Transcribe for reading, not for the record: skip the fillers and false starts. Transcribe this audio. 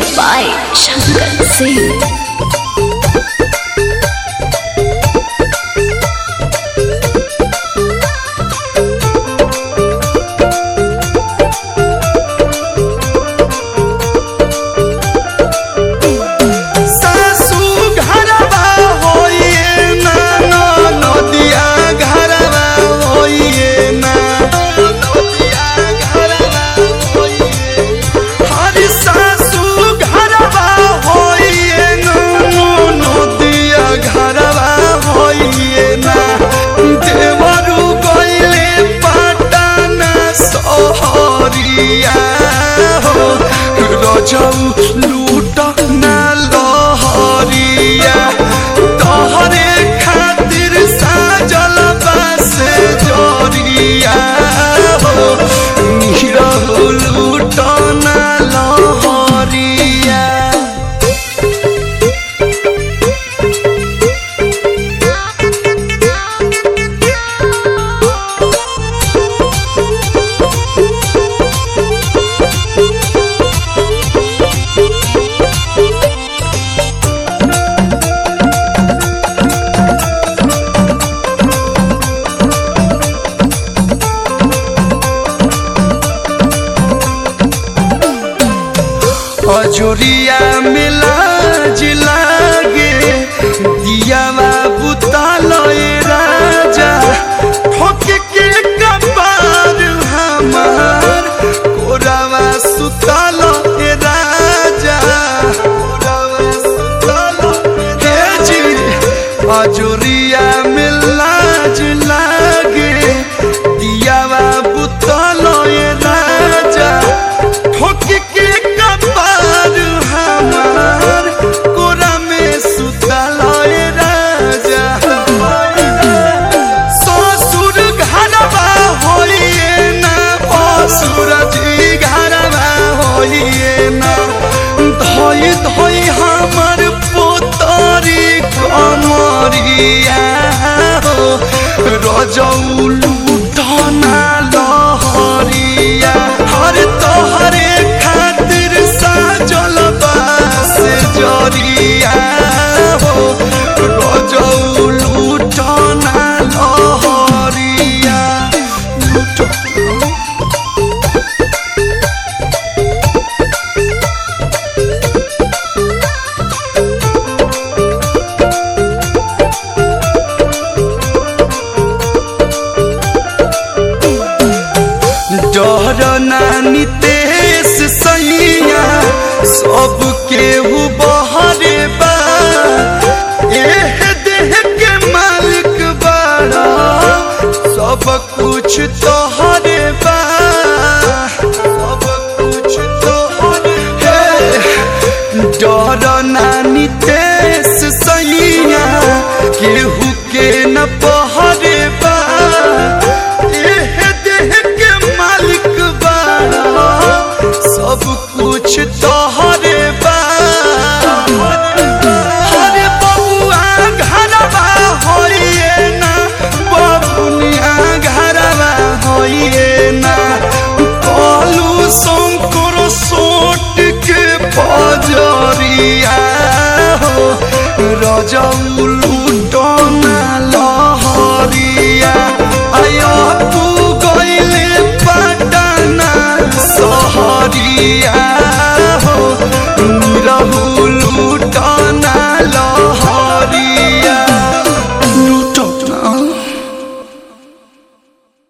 by Shankar Singh. लूट ना लहरिया तोहरे खातिर साजल बस जरिया हो निरहु लूट ना लहरिया। अजोरिया मिला जिलागे दिया बुतालय राजा ठोक के कपार हमार कोरावा सुताल राजा कोरावा सुताल हे जी। अजोरिया मिला जिलागे दिया बुतालय राजा ठोक के धोई हमर पोतरी कमरिया हो रजौ लूटना लहरिया हर तोहरे खातिर साजल बस जरिया हो रजौ लूटना लहरिया डर नानी तेस सैया सब केहू बहरे बा एह देह के मालिक बड़ा सब कुछ तो